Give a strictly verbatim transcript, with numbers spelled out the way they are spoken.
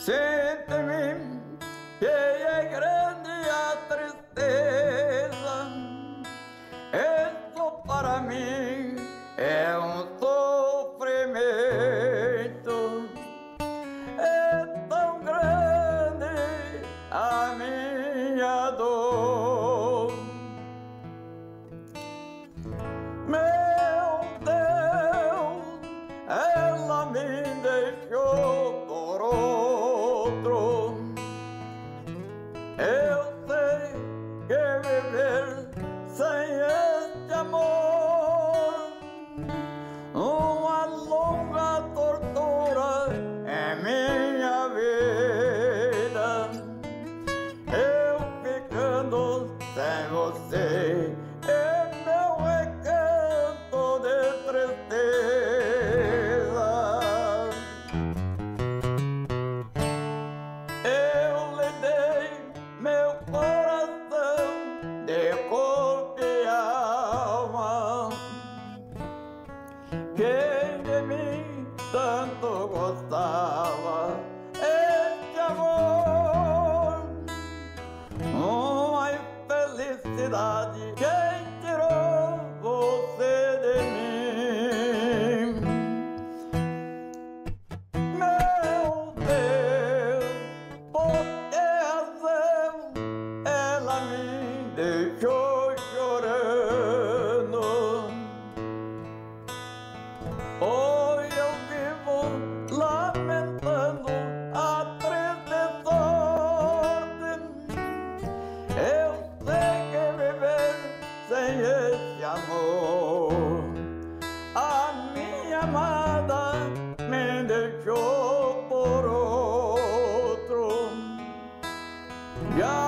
Sinto em mim que é grande a tristeza. Isso para mim é um sofrimento. É tão grande a minha dor. Meu Deus, ela me deixou por outro. Eu sei que viver sem este amor, uma longa tortura é minha vida. Eu ficando sem você é meu recanto de tristeza. Eu lhe dei meu coração de corpo e alma. Quem de mim tanto gostava, este amor, uma infelicidade. Quem tirou você de mim? Meu Deus, por que razão ela me deixou chorando? Hoje eu vivo lamentando a triste sorte. Eu sei que viver sem esse amor, a minha amada me deixou por outro. Já